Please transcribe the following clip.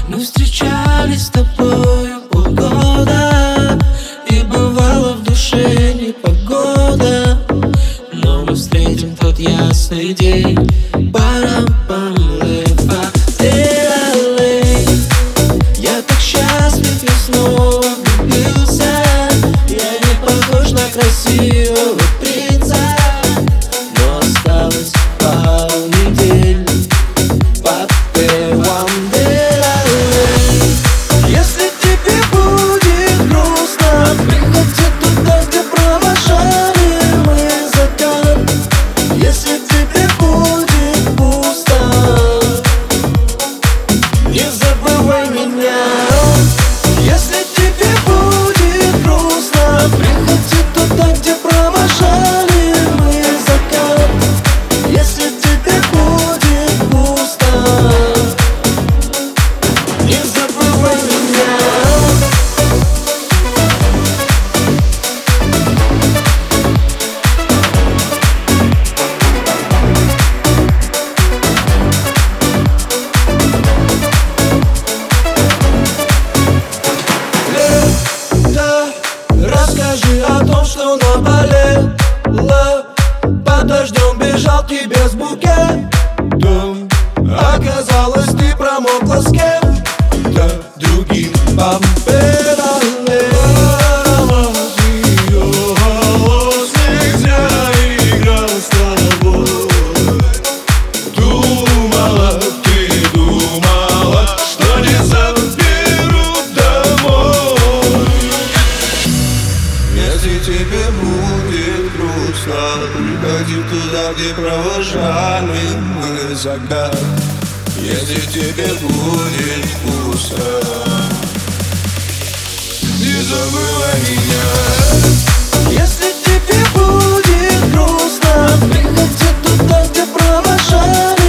Мы встречались с тобою полгода, и бывало в душе непогода, но мы встретим тот ясный день. Я так счастлив, я снова влюбился. Я не похож на красивого принца, но осталось пару недель. Если тебе будет грустно, приходи туда, где провожали мы закат. Если тебе будет пусто, не забывай меня. Если тебе будет грустно, приходи туда, где провожали мы закат. Если тебе будет пусто, не забывай меня. Расскажи о том, что наболело. Под дождем бежал к тебе с букетом. Оказалось, ты промокла с кем-то другим. Если тебе будет грустно, приходи туда, где провожали мы закат. Если тебе будет пусто, не забывай меня. Если тебе будет грустно, приходи туда, где провожали